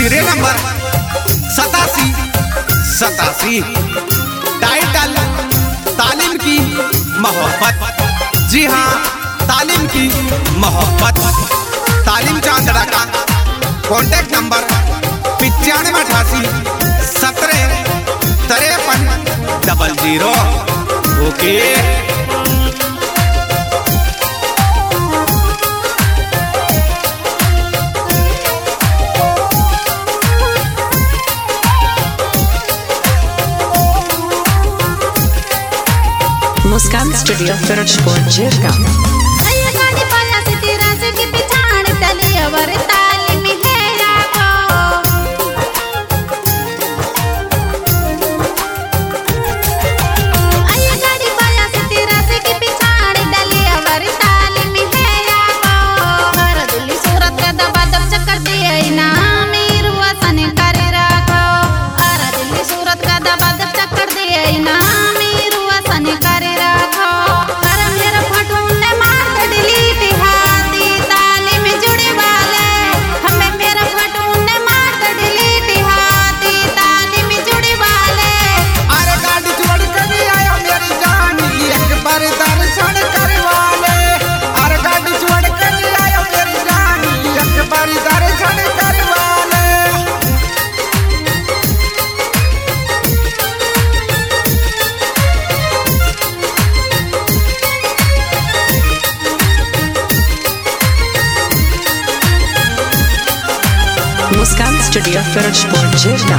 Serial number 87 title तालीम की मोहब्बत। जी हाँ, तालीम की मोहब्बत। तालीम चांदड़ा का contact number 9588175300। Okay. Muskan studio Ferozepur Jhirka. Muskan studio Ferozepur Jhirka.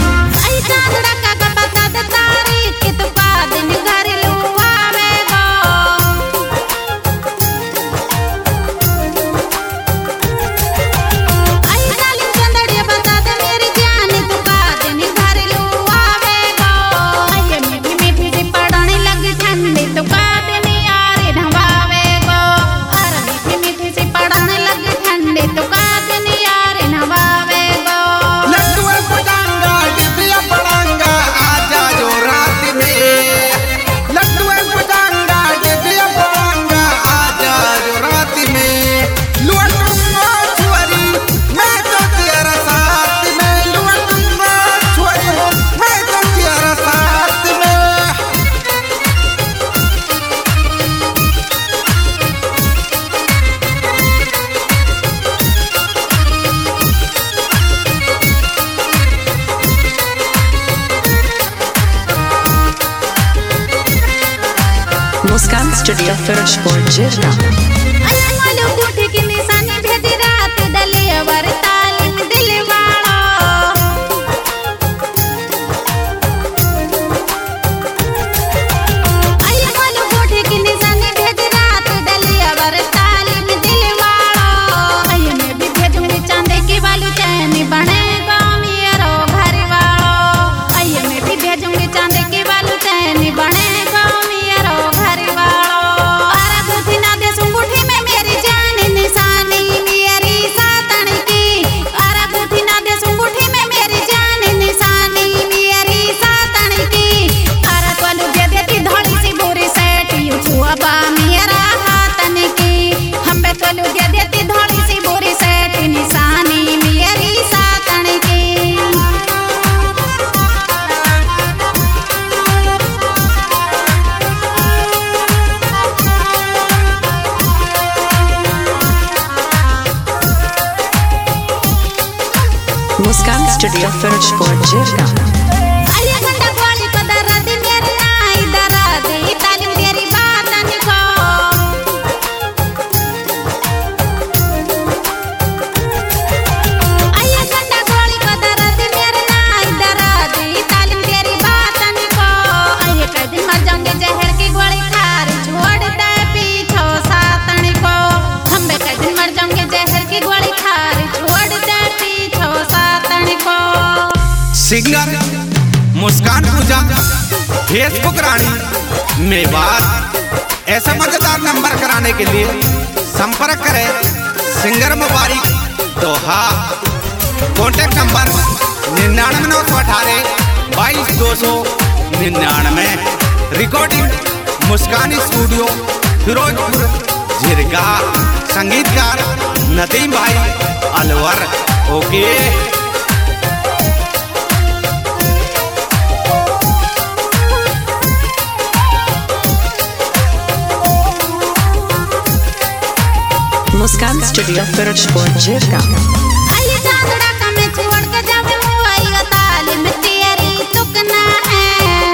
Muskan studio Ferozepur Jhirka. Muskan studio Ferozepur Jhirka. Singer Muskan Puja, Facebook Rani Mewat. ऐसा मजेदार नंबर कराने के लिए संपर्क करें singer Mubarak Doha. Contact number 9918222299। Recording Muskan studio Ferozepur Jhirka. संगीतकार नदीम भाई अलवर। ओके। मुस्कान स्टूडियो फिरोजपुर झिरका। आई चांदड़ा का मैं छोड़ के जावे मुआई ताल में तेरी तुकना है।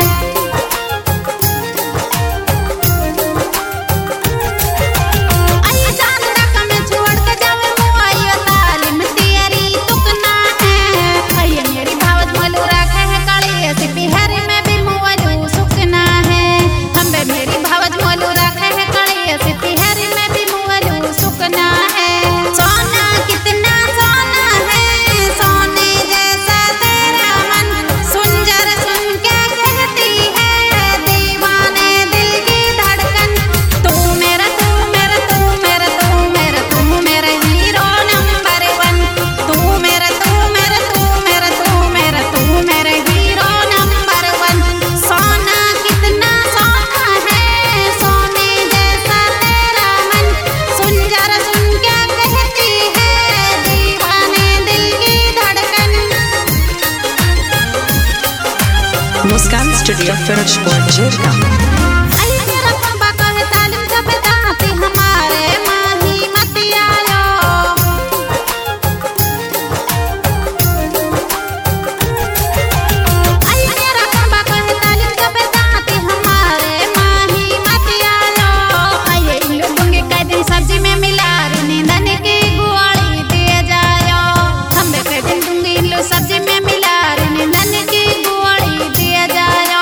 आई चांदड़ा का मैं छोड़ के जावे मुआई ताल में तेरी तुकना है। आई मेरी भावत मोलू रखे है काली ऐसी बिहार में भी मुआलू सुकना है। हम बे मेरी भावत मोलू रखे है काली ऐसी बिहार में भी मुआलू सुकना है। सोना कितना सोना है सोने जैसा तेरा मन सुन जरा सुन के कहती है दीवाने दिल की धड़कन। तू मेरा तू मेरा तू मेरा तू मेरा तू मेरा हीरो नंबर 1। तू मेरा तू मेरा तू मेरा तू मेरा तू मेरा हीरो नंबर 1। सोना कितना सोना है सोने जैसा तेरा मन सुन जरा सुन के कहती है दीवाने दिल की धड़कन। मुस्कान स्टूडियो फिरोजपुर झिरका। आई तेरा पंबा कहे तालिम सब दाते हमारे माही मत आयो। आई तेरा पंबा कहे तालिम सब दाते हमारे माही मत आयो। आई इल्लू दूंगी कई दिन सब्जी में मिला नींदन की गुआली दे जायो। हम कई दिन दूंगी इल्लू सब्जी में मिला नींदन की गुआली दे जायो।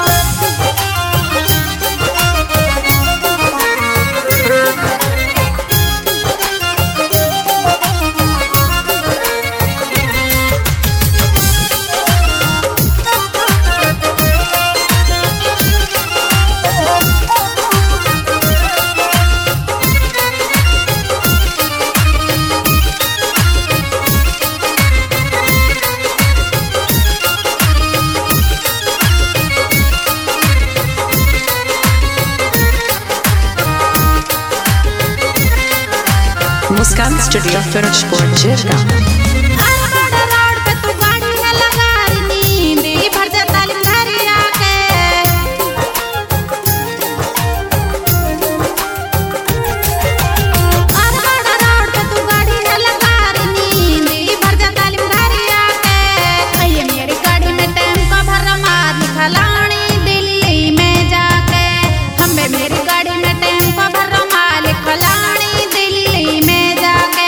मुस्कान स्टूडियो फिरोजपुर झिरका। बड़ा रोड पे तू गाड़ी न लगा नींद भर जाता घर आके। बड़ा रोड पे तू गाड़ी न लगा नींद भर जाता घर आके। ये मेरी गाड़ी में टेम्पो भर मार खलानी दिल्ली में जाके। हमें मेरी गाड़ी में टेम्पो भर मार खलानी दिल्ली में जाके।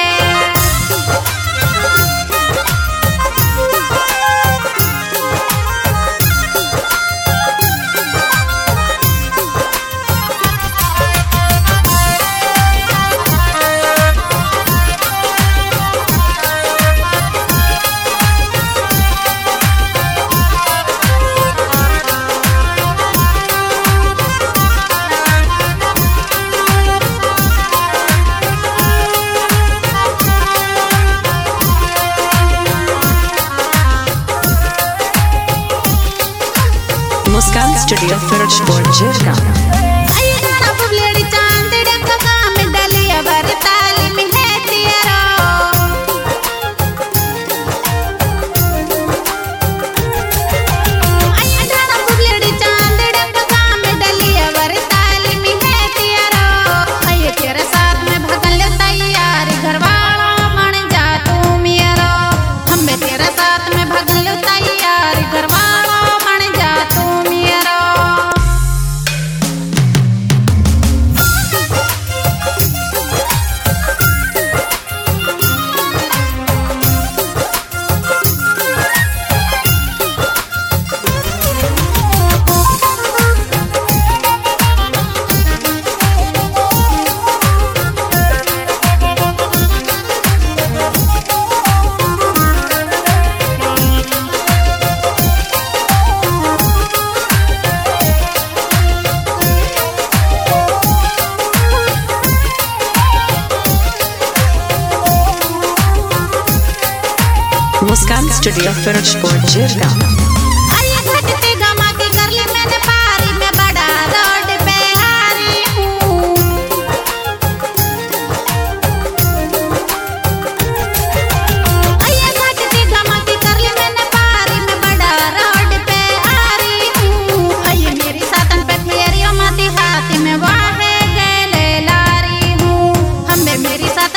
मुस्कान स्टूडियो फिरोजपुर झिरका। आई गाना बुबलेड़ी चांदड़े का काम डलिया भर तालिम है तेरा। आई गाना बुबलेड़ी चांदड़े का काम डलिया भर तालिम है तेरा। आई तेरे साथ में भगन ले तैयार घरवाला बन जा तू मेरा। हम तेरे साथ में भगन ले तैयार घरवाला बन जा तू मेरा। मुस्कान स्टूडियो फिरोजपुर झिरका। आई घटते गमाती कर ली मैंने पारी में बड़ा रोड पे हारी हूँ। आई घटते गमाती कर ली मैंने पारी में बड़ा रोड पे हारी हूँ। आई मेरी सातन पे फेरियो माती हाथी में वाहे गले लारी हूँ। हम मेरी साथ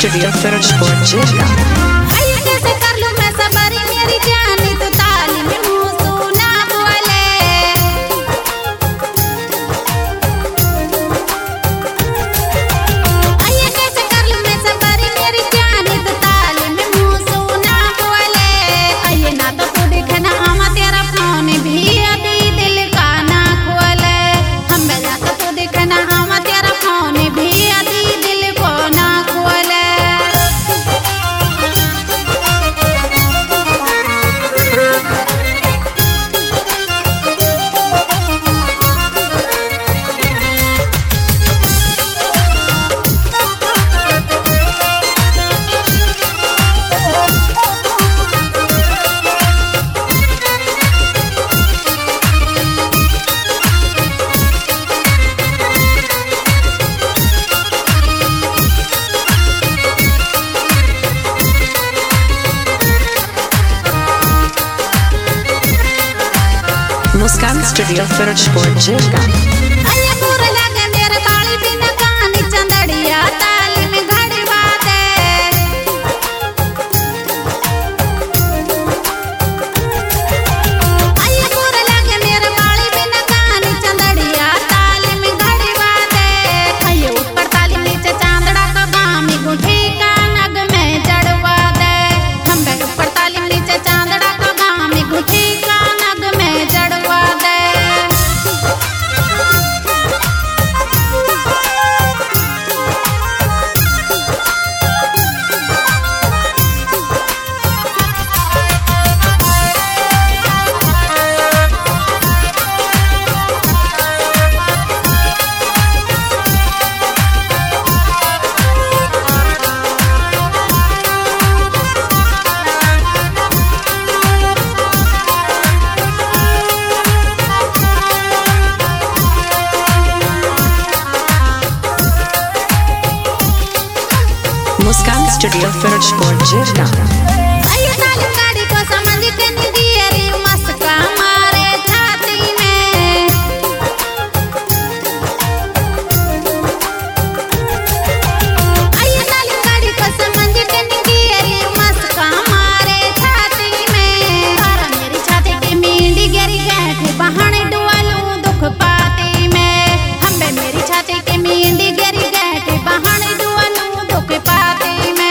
Studio Ferochpur Jirga. आई कैसे कर लूं मैं सबर मेरी जानी तो ताली में मुंह सुना बोले। आई कैसे कर लूं मैं सबर मेरी जानी तो ताली में मुंह सुना बोले। आई ना तो तू दिखना आमा तेरा फोन भी अभी दिल का ना खोले। हम बेला तो तू दिखना आमा तेरा फोन भी अभी दिल को ना खोले। Muskan Studio Ferochpur Jirga. अये बुरा लगे मेरे ताली बिना कहानी चंदड़िया ताली में घड़वा दे। अये बुरा लगे मेरे ताली बिना कहानी चंदड़िया ताली में घड़वा दे। अये ऊपर ताली नीचे चांदड़ा का गामी गुठी का नग में जड़वा दे। हम बे ऊपर ताली नीचे चांदड़ा का गामी गुठी का नग में जड़वा दे। Muskan Studio Ferochpur Jirga. अये तालीम गाड़ी को समझ के निदियरी मस्का मारे छाती में। अये तालीम गाड़ी को समझ के निदियरी मस्का मारे छाती में। और मेरी छाती की मींडी गेरी गैठी बहाने डुआलू दुख पाती में। हम बे मेरी छाती की मींडी गेरी गैठी बहाने डुआलू दुख पाती में।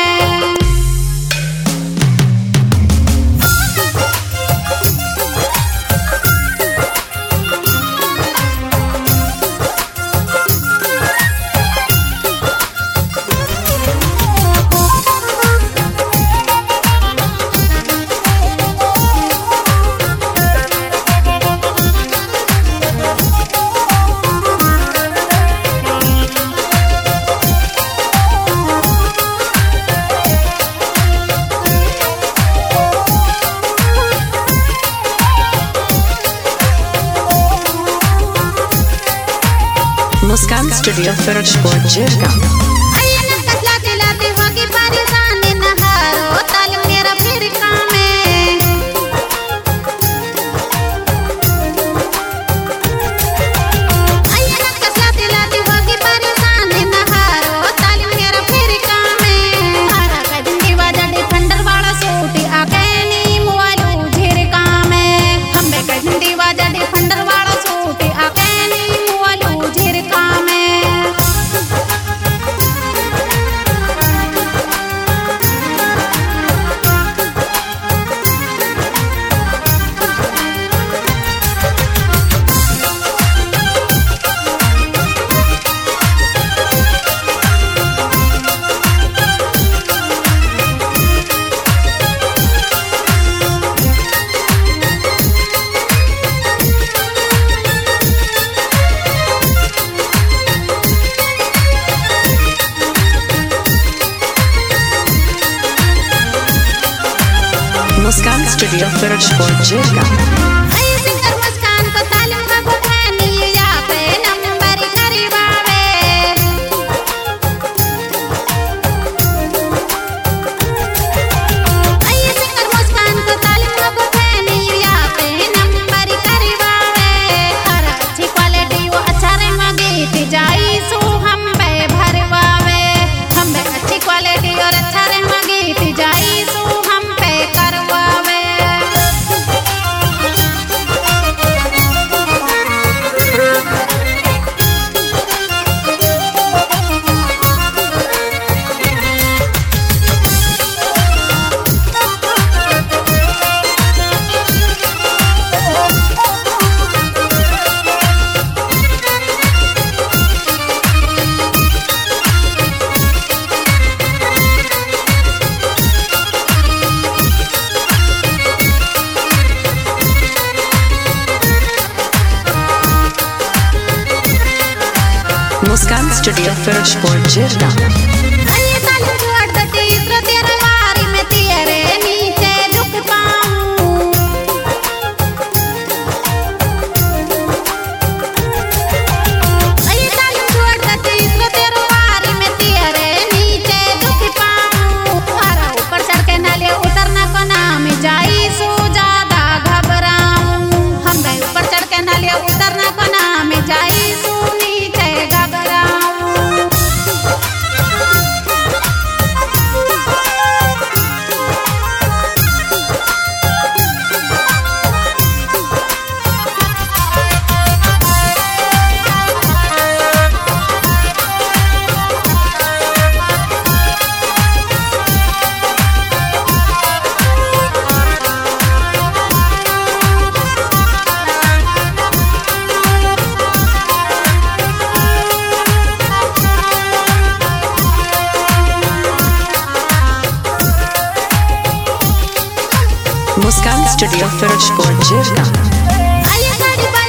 Muskan Studio Ferochpur Jirga. अये न कसला दिलाती होगी परेशानी न हारो तालीम मेरा फिर काम है। अये न कसला दिलाती होगी परेशानी न हारो तालीम मेरा फिर काम है। हरा का दिन दीवाजा डिफेंडर वाला सूटी आके नी मोबाइल झिर काम है। हम बे का दिन दीवाजा डिफेंडर वाला सूटी आके नी मोबाइल झिर काम है। Muskan Studio Ferochpur Jirga. अये सिंगर मुस्कान को तालीम का बुखानी या पे नंबर करीबावे। अये सिंगर मुस्कान को तालीम का बुखानी या पे नंबर करीबावे। हर अच्छी क्वालिटी वो अच्छा रे मगी जाई सो हम बे भरवावे। हम बे अच्छी क्वालिटी और मुस्कान स्टूडियो फिरोजपुर जिरगा आइए ताली जोड़ दे तीसरा तेरे वारी में तेरे नीचे झुक पाऊं आइए ताली जोड़ दे तीसरा तेरे वारी में तेरे नीचे झुक पाऊं हरा ऊपर चढ़ के नाले उतरना को नाम जाई सो ज्यादा घबराऊं हम गए ऊपर चढ़ के नाले उतरना को नाम जाई सो नीचे घबराऊं मुस्कान स्टूडियो फिरोजपुर जिरगा आइए गाड़ी